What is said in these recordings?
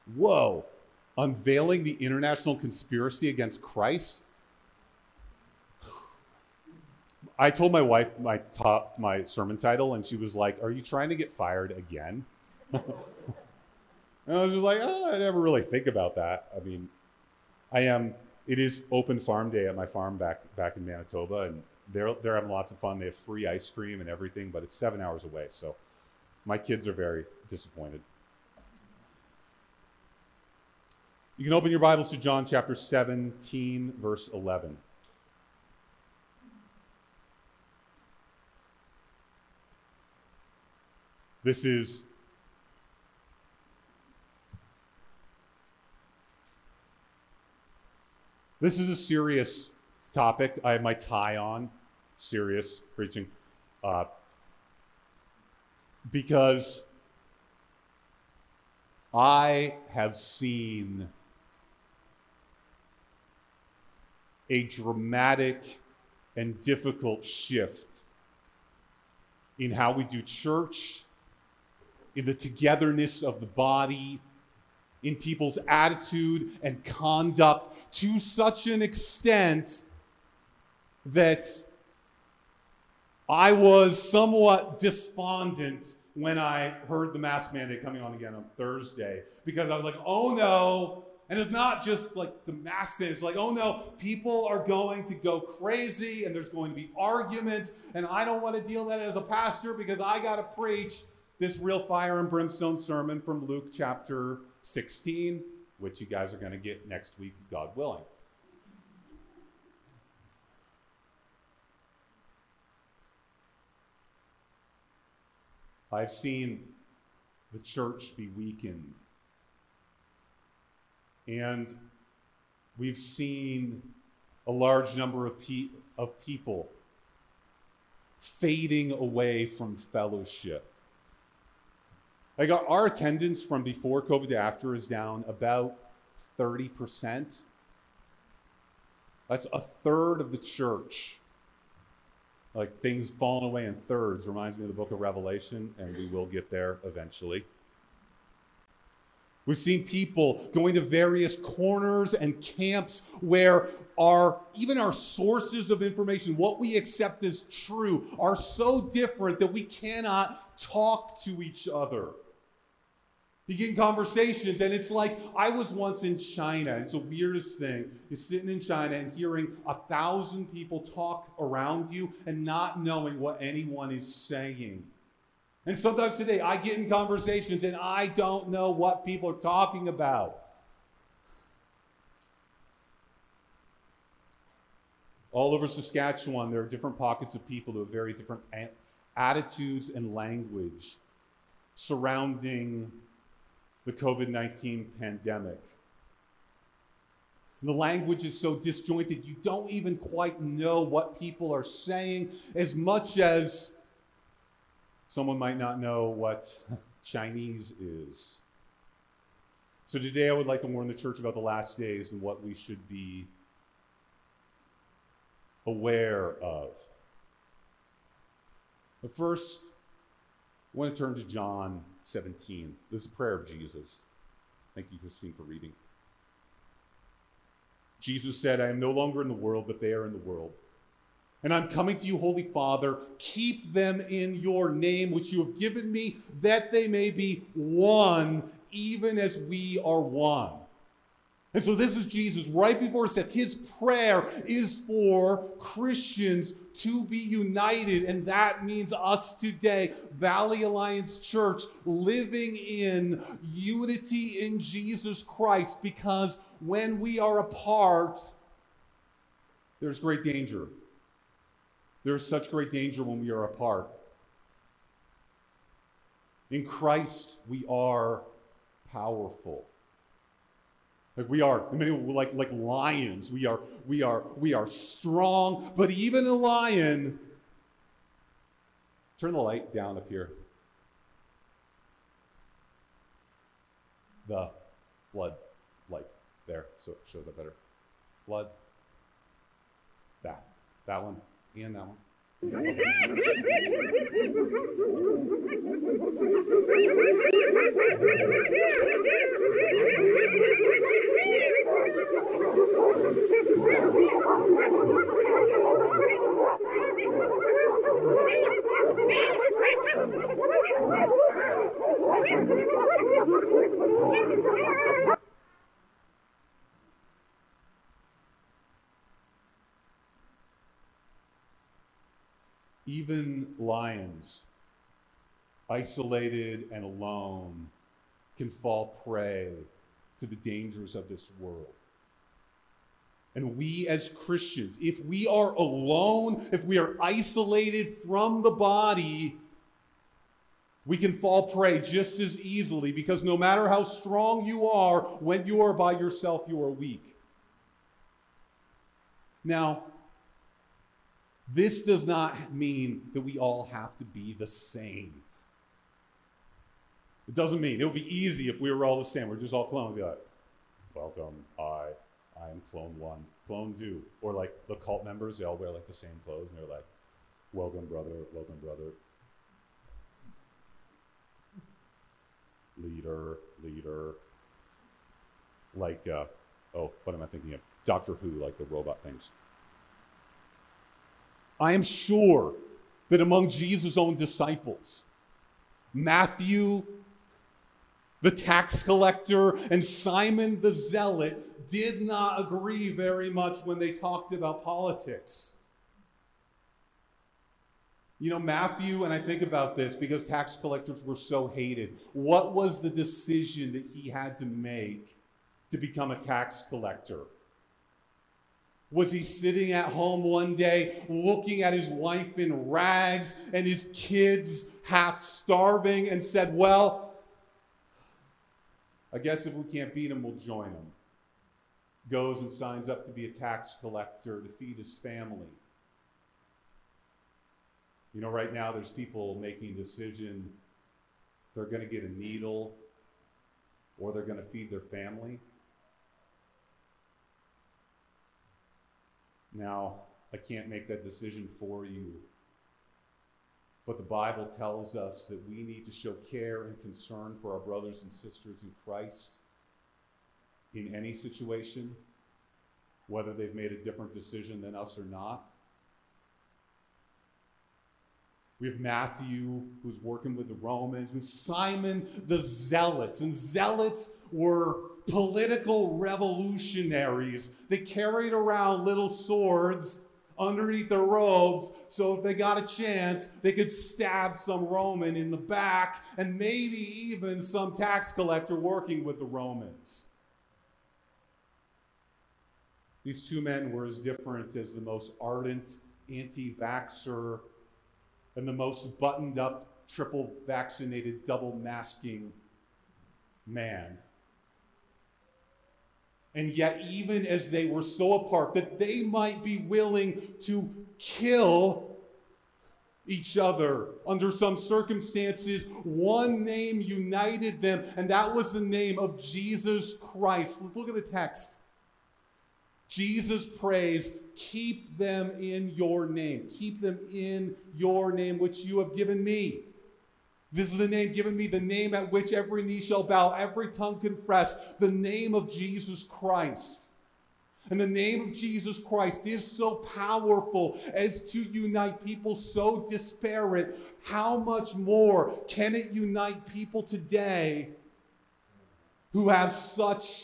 Whoa, unveiling the international conspiracy against Christ? I told my wife my sermon title, and she was like, "Are you trying to get fired again?" And I was just like, "Oh, I never really think about that." I mean, I am. It is open farm day at my farm back in Manitoba, and they're having lots of fun. They have free ice cream and everything, but it's 7 hours away, so my kids are very disappointed. You can open your Bibles to John chapter 17, verse 11. This is a serious topic. I have my tie on, serious preaching, because I have seen a dramatic and difficult shift in how we do church, in the togetherness of the body, in people's attitude and conduct, to such an extent that I was somewhat despondent when I heard the mask mandate coming on again on Thursday, because I was like, oh no. And it's not just like the mask thing, it's like, oh no, people are going to go crazy and there's going to be arguments, and I don't want to deal with that as a pastor because I got to preach this real fire and brimstone sermon from Luke chapter 16, which you guys are going to get next week, God willing. I've seen the church be weakened. And we've seen a large number of people fading away from fellowship. Like our attendance from before COVID to after is down about 30%. That's a third of the church. Like things falling away in thirds reminds me of the book of Revelation, and we will get there eventually. We've seen people going to various corners and camps where even our sources of information, what we accept as true, are so different that we cannot talk to each other. You get in conversations, and it's like, I was once in China. It's the weirdest thing. You're sitting in China and hearing 1,000 people talk around you and not knowing what anyone is saying. And sometimes today, I get in conversations and I don't know what people are talking about. All over Saskatchewan, there are different pockets of people who have very different attitudes and language surrounding the COVID-19 pandemic. The language is so disjointed, you don't even quite know what people are saying, as much as someone might not know what Chinese is. So today I would like to warn the church about the last days and what we should be aware of. But first, I want to turn to John 17. This is a prayer of Jesus. Thank you, Christine, for reading. Jesus said, I am no longer in the world, but they are in the world. And I'm coming to you, Holy Father. Keep them in your name, which you have given me, that they may be one, even as we are one. And so this is Jesus right before his death. His prayer is for Christians to be united, and that means us today, Valley Alliance Church, living in unity in Jesus Christ, because when we are apart, there's great danger. There's such great danger when we are apart. In Christ, we are powerful. Like we are, like lions. We are strong. But even a lion, turn the light down up here. The flood light there, so it shows up better. Flood. That one, and that one. Even lions, isolated and alone, can fall prey to the dangers of this world. And we as Christians, if we are alone, if we are isolated from the body, we can fall prey just as easily, because no matter how strong you are, when you are by yourself, you are weak. Now, this does not mean that we all have to be the same. It doesn't mean it would be easy if we were all the same. We're just all clones. Be like, welcome, I'm clone 1, clone 2. Or like the cult members, they all wear like the same clothes, and they're like, welcome, brother, leader. Like, what am I thinking of? Doctor Who, like the robot things. I am sure that among Jesus' own disciples, Matthew, the tax collector, and Simon the zealot did not agree very much when they talked about politics. You know, Matthew, and I think about this because tax collectors were so hated. What was the decision that he had to make to become a tax collector? Was he sitting at home one day looking at his wife in rags and his kids half starving and said, well, I guess if we can't beat him, we'll join him. Goes and signs up to be a tax collector to feed his family. You know, right now there's people making a decision if they're going to get a needle or they're going to feed their family. Now, I can't make that decision for you, but the Bible tells us that we need to show care and concern for our brothers and sisters in Christ in any situation, whether they've made a different decision than us or not. We have Matthew, who's working with the Romans. We have Simon the Zealots. And zealots were political revolutionaries. They carried around little swords underneath their robes, so if they got a chance, they could stab some Roman in the back, and maybe even some tax collector working with the Romans. These two men were as different as the most ardent anti-vaxxer and the most buttoned up, triple vaccinated, double masking man. And yet, even as they were so apart that they might be willing to kill each other under some circumstances, one name united them, and that was the name of Jesus Christ. Let's look at the text. Jesus prays, keep them in your name. Keep them in your name, which you have given me. This is the name given me, the name at which every knee shall bow, every tongue confess, the name of Jesus Christ. And the name of Jesus Christ is so powerful as to unite people so disparate. How much more can it unite people today who have such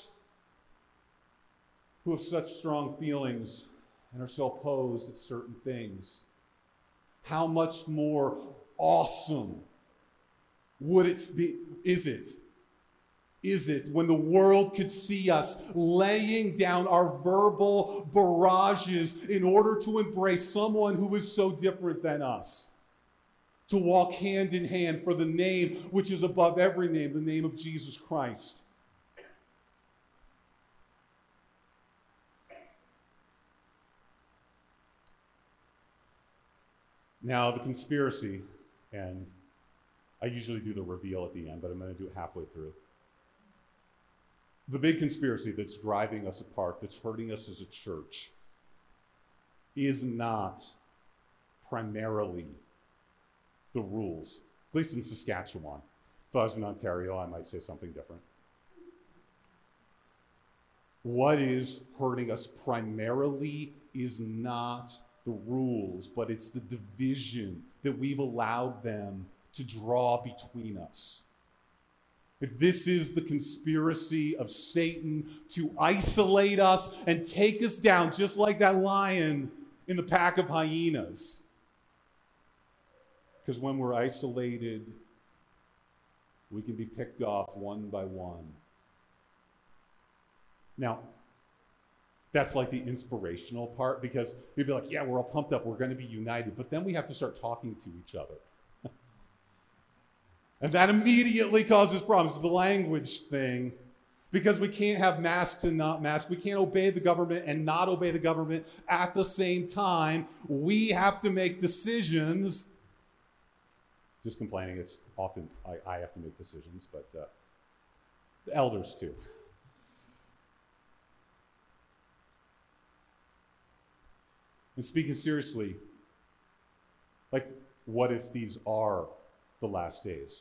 strong feelings and are so opposed at certain things? How much more awesome would it be? Is it when the world could see us laying down our verbal barrages in order to embrace someone who is so different than us? To walk hand in hand for the name which is above every name, the name of Jesus Christ. Now, the conspiracy, and I usually do the reveal at the end, but I'm going to do it halfway through. The big conspiracy that's driving us apart, that's hurting us as a church, is not primarily the rules, at least in Saskatchewan. If I was in Ontario, I might say something different. What is hurting us primarily is not the rules, but it's the division that we've allowed them to draw between us. This is the conspiracy of Satan to isolate us and take us down, just like that lion in the pack of hyenas. Because when we're isolated, we can be picked off one by one. Now, that's like the inspirational part, because we'd be like, yeah, we're all pumped up, we're going to be united. But then we have to start talking to each other. And that immediately causes problems. It's a language thing, because we can't have mask to not mask. We can't obey the government and not obey the government at the same time. We have to make decisions. Just complaining, it's often I have to make decisions, but the elders too. And speaking seriously, like, what if these are the last days?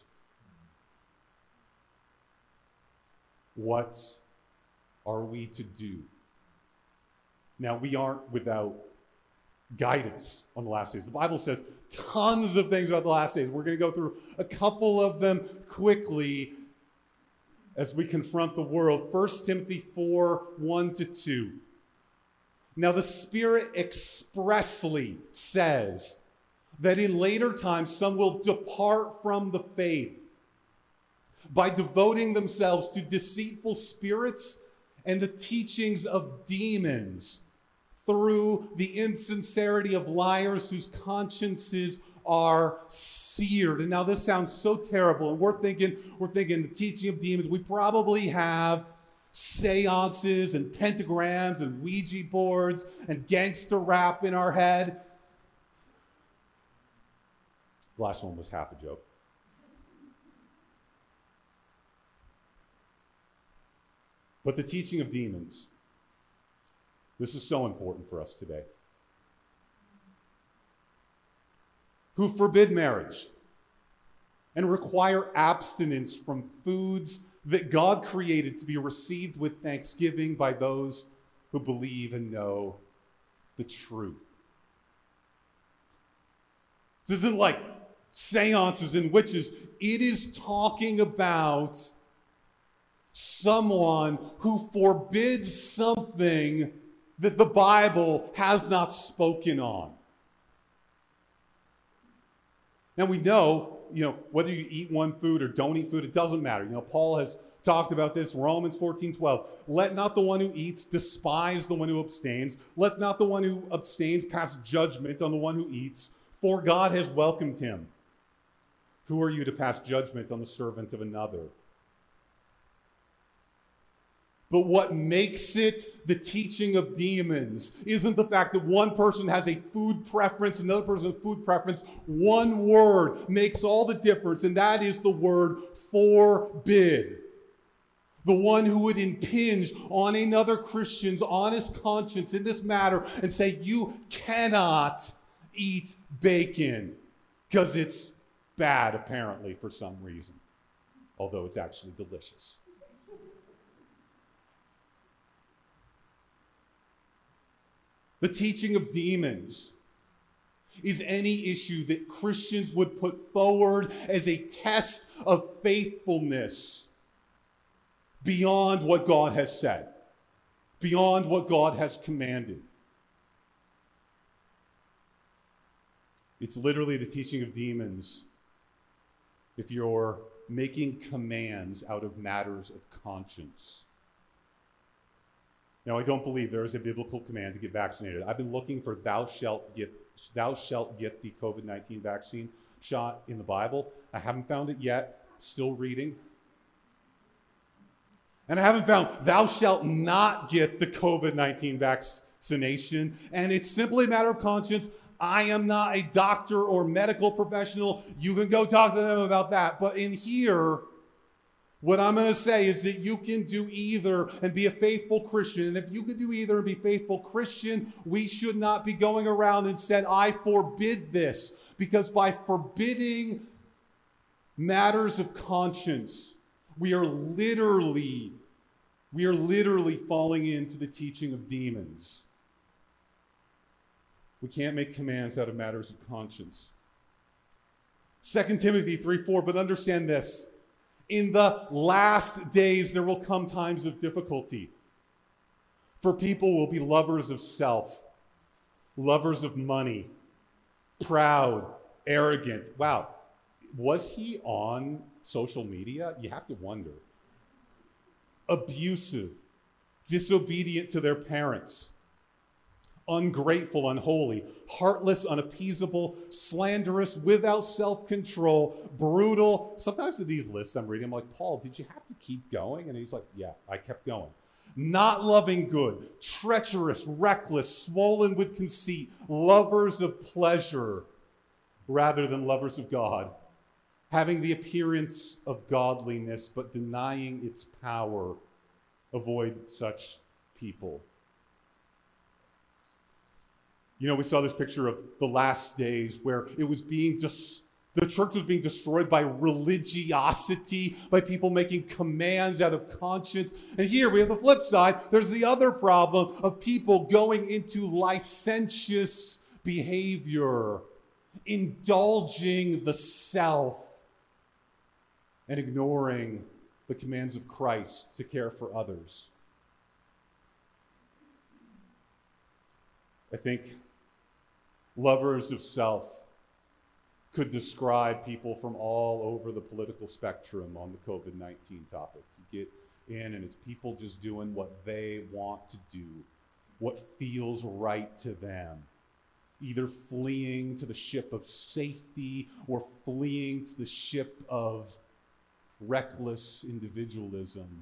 What are we to do? Now, we aren't without guidance on the last days. The Bible says tons of things about the last days. We're going to go through a couple of them quickly as we confront the world. 1 Timothy 4, 1-2. Now, the Spirit expressly says that in later times some will depart from the faith by devoting themselves to deceitful spirits and the teachings of demons, through the insincerity of liars whose consciences are seared. And now this sounds so terrible, and we're thinking the teaching of demons. We probably have seances and pentagrams and Ouija boards and gangster rap in our head. The last one was half a joke. But the teaching of demons, this is so important for us today. Who forbid marriage and require abstinence from foods that God created to be received with thanksgiving by those who believe and know the truth. This isn't like seances and witches. It is talking about someone who forbids something that the Bible has not spoken on. Now we know, whether you eat one food or don't eat food, it doesn't matter. Paul has talked about this, Romans 14:12. Let not the one who eats despise the one who abstains. Let not the one who abstains pass judgment on the one who eats, for God has welcomed him. Who are you to pass judgment on the servant of another? But what makes it the teaching of demons isn't the fact that one person has a food preference, another person has a food preference. One word makes all the difference, and that is the word forbid. The one who would impinge on another Christian's honest conscience in this matter and say, you cannot eat bacon because it's bad, apparently, for some reason, although it's actually delicious. The teaching of demons is any issue that Christians would put forward as a test of faithfulness beyond what God has said, beyond what God has commanded. It's literally the teaching of demons if you're making commands out of matters of conscience. Now, I don't believe there is a biblical command to get vaccinated. I've been looking for thou shalt get the COVID-19 vaccine shot in the Bible. I haven't found it yet. Still reading. And I haven't found thou shalt not get the COVID-19 vaccination. And it's simply a matter of conscience. I am not a doctor or medical professional. You can go talk to them about that. But in here, what I'm going to say is that you can do either and be a faithful Christian. And if you can do either and be a faithful Christian, we should not be going around and saying, I forbid this. Because by forbidding matters of conscience, we are literally falling into the teaching of demons. We can't make commands out of matters of conscience. 2 Timothy 3:4, but understand this. In the last days, there will come times of difficulty. For people will be lovers of self, lovers of money, proud, arrogant. Wow, was he on social media? You have to wonder. Abusive, disobedient to their parents, ungrateful, unholy, heartless, unappeasable, slanderous, without self-control, brutal. Sometimes in these lists I'm reading, I'm like, Paul, did you have to keep going? And he's like, yeah, I kept going. Not loving good, treacherous, reckless, swollen with conceit, lovers of pleasure rather than lovers of God, having the appearance of godliness but denying its power. Avoid such people. You know, we saw this picture of the last days where it was being the church was being destroyed by religiosity, by people making commands out of conscience. And here we have the flip side. There's the other problem of people going into licentious behavior, indulging the self, and ignoring the commands of Christ to care for others. I think lovers of self could describe people from all over the political spectrum on the COVID-19 topic. You get in and it's people just doing what they want to do, what feels right to them, either fleeing to the ship of safety or fleeing to the ship of reckless individualism.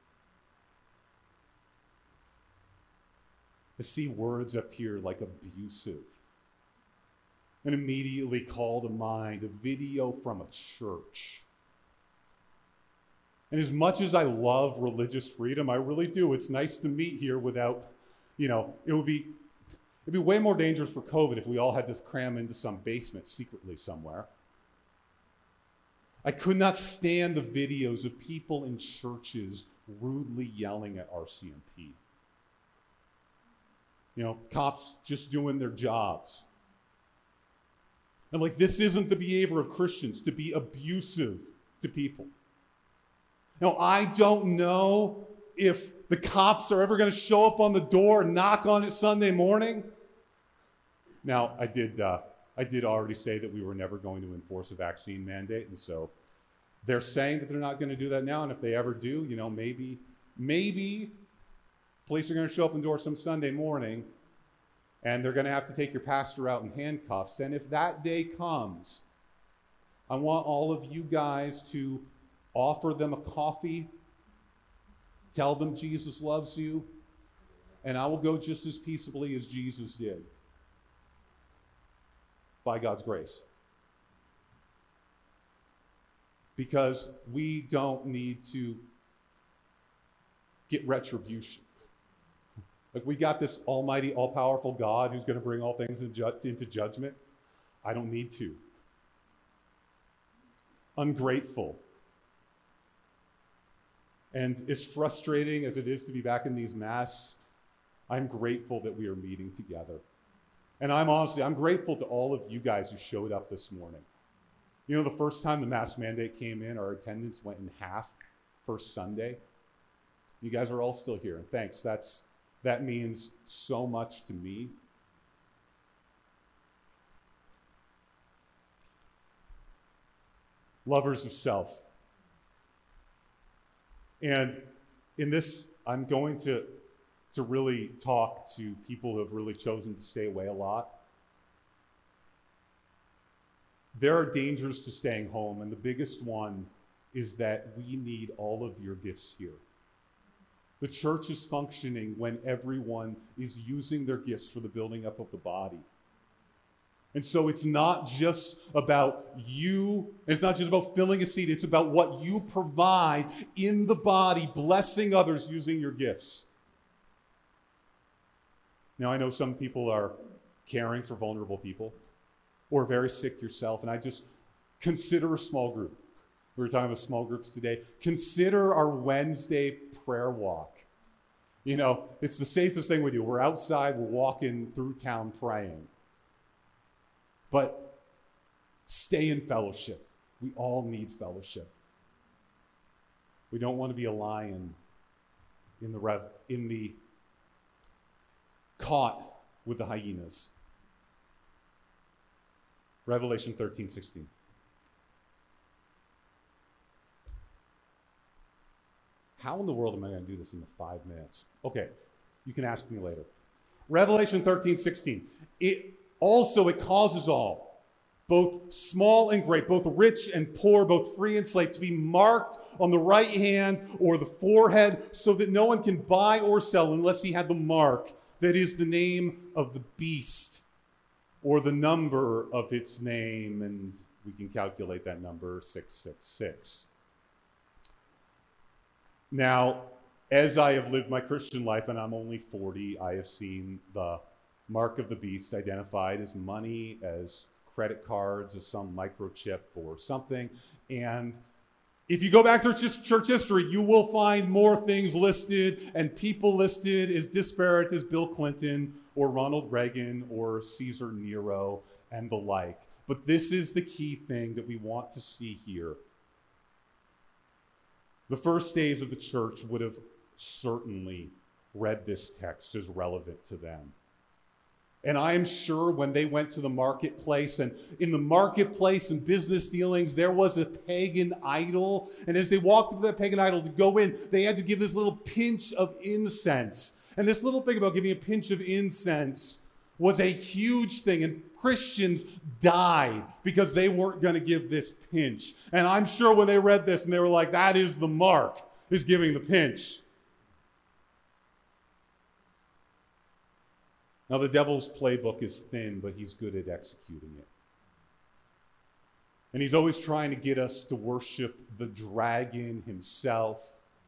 I see words up here like abusive, and immediately call to mind a video from a church. And as much as I love religious freedom, I really do. It's nice to meet here without, it'd be way more dangerous for COVID if we all had to cram into some basement secretly somewhere. I could not stand the videos of people in churches rudely yelling at RCMP. Cops just doing their jobs. And this isn't the behavior of Christians, to be abusive to people. Now, I don't know if the cops are ever going to show up on the door and knock on it Sunday morning. Now, I did already say that we were never going to enforce a vaccine mandate, and so they're saying that they're not going to do that now, and if they ever do, maybe police are going to show up on the door some Sunday morning, and they're going to have to take your pastor out in handcuffs. And if that day comes, I want all of you guys to offer them a coffee, tell them Jesus loves you, and I will go just as peaceably as Jesus did, by God's grace. Because we don't need to get retribution. We got this almighty, all-powerful God who's going to bring all things into judgment. I don't need to. Ungrateful. And as frustrating as it is to be back in these masks, I'm grateful that we are meeting together. And I'm grateful to all of you guys who showed up this morning. The first time the mask mandate came in, our attendance went in half first Sunday. You guys are all still here, and thanks. That means so much to me. Lovers of self. And in this, I'm going to really talk to people who have really chosen to stay away a lot. There are dangers to staying home, and the biggest one is that we need all of your gifts here. The church is functioning when everyone is using their gifts for the building up of the body. And so it's not just about you, it's not just about filling a seat, it's about what you provide in the body, blessing others using your gifts. Now, I know some people are caring for vulnerable people or very sick yourself, and I just consider a small group. We were talking about small groups today. Consider our Wednesday prayer walk. It's the safest thing we do. We're outside, we're walking through town praying. But stay in fellowship. We all need fellowship. We don't want to be a lion in the caught with the hyenas. Revelation 13:16. How in the world am I going to do this in the 5 minutes? Okay, you can ask me later. Revelation 13:16. It causes all, both small and great, both rich and poor, both free and slave, to be marked on the right hand or the forehead, so that no one can buy or sell unless he had the mark, that is the name of the beast, or the number of its name, and we can calculate that number, 666. Now, as I have lived my Christian life, and I'm only 40, I have seen the mark of the beast identified as money, as credit cards, as some microchip or something. And if you go back to church history, you will find more things listed and people listed as disparate as Bill Clinton or Ronald Reagan or Caesar Nero and the like. But this is the key thing that we want to see here. The first days of the church would have certainly read this text as relevant to them. And I am sure when they went to the marketplace, and in the marketplace and business dealings, there was a pagan idol. And as they walked up to that pagan idol to go in, they had to give this little pinch of incense. And this little thing about giving a pinch of incense was a huge thing. And Christians died because they weren't going to give this pinch. And I'm sure when they read this and they were like, that is the mark, is giving the pinch. Now, the devil's playbook is thin, but he's good at executing it. And he's always trying to get us to worship the dragon himself.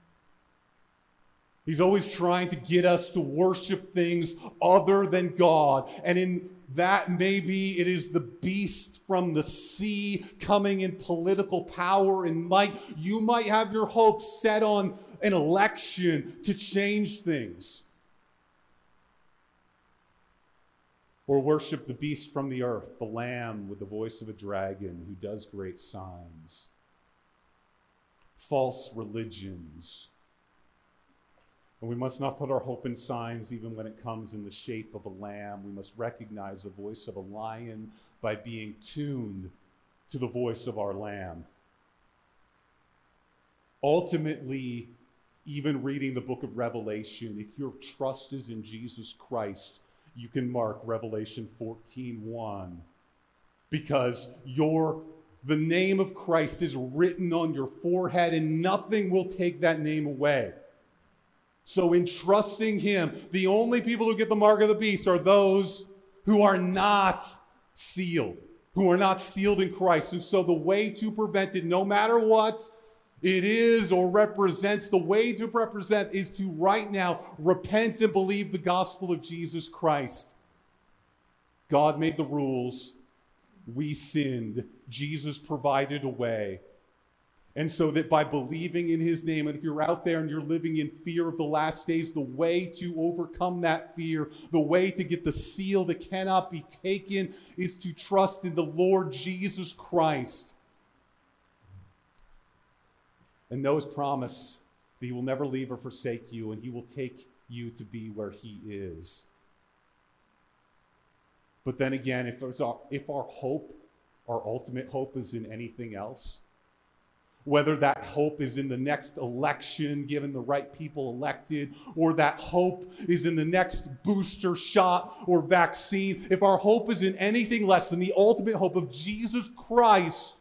He's always trying to get us to worship things other than God. And in that, maybe it is the beast from the sea coming in political power and might. You might have your hopes set on an election to change things. Or worship the beast from the earth, the lamb with the voice of a dragon who does great signs. False religions. And we must not put our hope in signs even when it comes in the shape of a lamb. We must recognize the voice of a lion by being tuned to the voice of our lamb. Ultimately, even reading the book of Revelation, if your trust is in Jesus Christ, you can mark Revelation 14:1, because the name of Christ is written on your forehead and nothing will take that name away. So in trusting him, the only people who get the mark of the beast are those who are not sealed in Christ. And so the way to prevent it, no matter what it is or represents, the way to represent is to right now repent and believe the gospel of Jesus Christ. God made the rules. We sinned. Jesus provided a way. And so that by believing in his name, and if you're out there and you're living in fear of the last days, the way to overcome that fear, the way to get the seal that cannot be taken, is to trust in the Lord Jesus Christ. And know his promise that he will never leave or forsake you, and he will take you to be where he is. But then again, if our hope, our ultimate hope, is in anything else, whether that hope is in the next election, given the right people elected, or that hope is in the next booster shot or vaccine, if our hope is in anything less than the ultimate hope of Jesus Christ,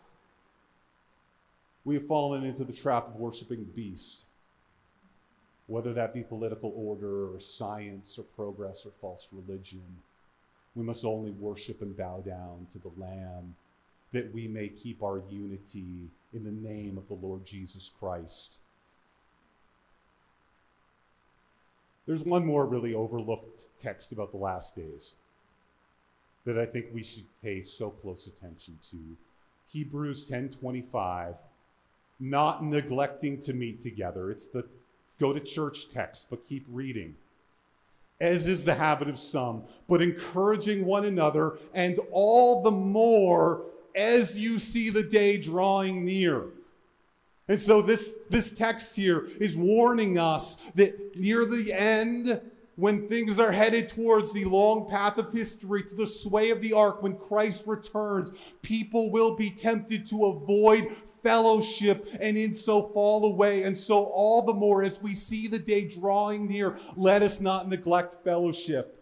we have fallen into the trap of worshiping the beast, whether that be political order or science or progress or false religion. We must only worship and bow down to the Lamb, that we may keep our unity in the name of the Lord Jesus Christ. There's one more really overlooked text about the last days that I think we should pay so close attention to. Hebrews 10:25, not neglecting to meet together. It's the go to church text, but keep reading. As is the habit of some, but encouraging one another, and all the more as you see the day drawing near. And so this text here is warning us that near the end, when things are headed towards the long path of history, to the sway of the ark, when Christ returns, people will be tempted to avoid fellowship and in so fall away. And so all the more as we see the day drawing near, let us not neglect fellowship.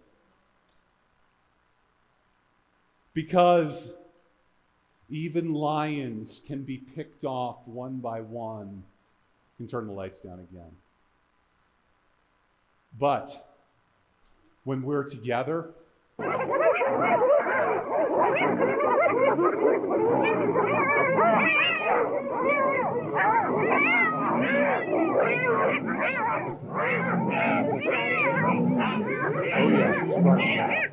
Because even lions can be picked off one by one. You can turn the lights down again. But when we're together, oh yeah.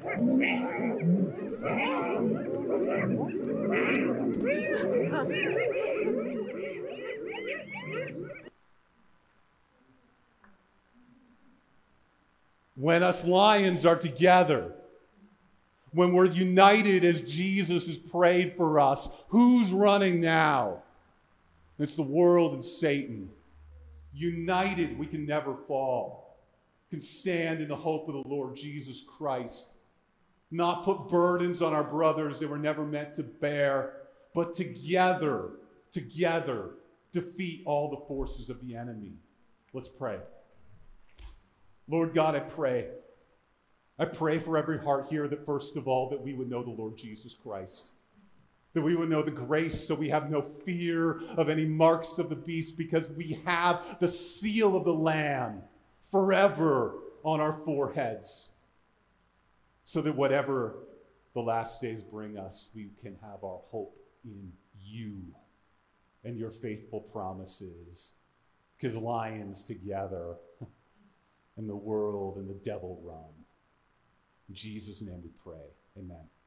When us lions are together, when we're united as Jesus has prayed for us, who's running now? It's the world and Satan. United, we can never fall. Can stand in the hope of the Lord Jesus Christ. Not put burdens on our brothers that were never meant to bear, but together defeat all the forces of the enemy. Let's pray. Lord God, I pray for every heart here that first of all, that we would know the Lord Jesus Christ. That we would know the grace so we have no fear of any marks of the beast, because we have the seal of the Lamb forever on our foreheads. So that whatever the last days bring us, we can have our hope in you and your faithful promises. Because lions together and the world and the devil run. In Jesus' name we pray. Amen.